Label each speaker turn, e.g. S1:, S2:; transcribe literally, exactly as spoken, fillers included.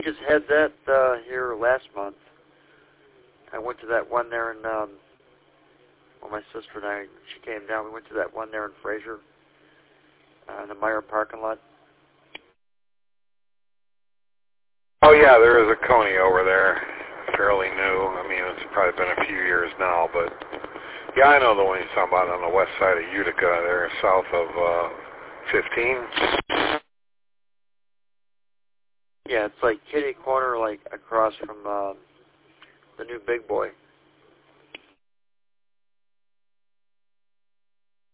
S1: just had that uh, here last month. I went to that one there in, um, well, my sister and I, she came down. We went to that one there in Fraser, uh, in the Meyer parking lot.
S2: Oh, yeah, there is a Coney over there, fairly new. I mean, it's probably been a few years now, but yeah, I know the one you're talking about on the west side of Utica there, south of uh, fifteen.
S1: Yeah, it's like kitty corner, like across from uh, the new Big Boy.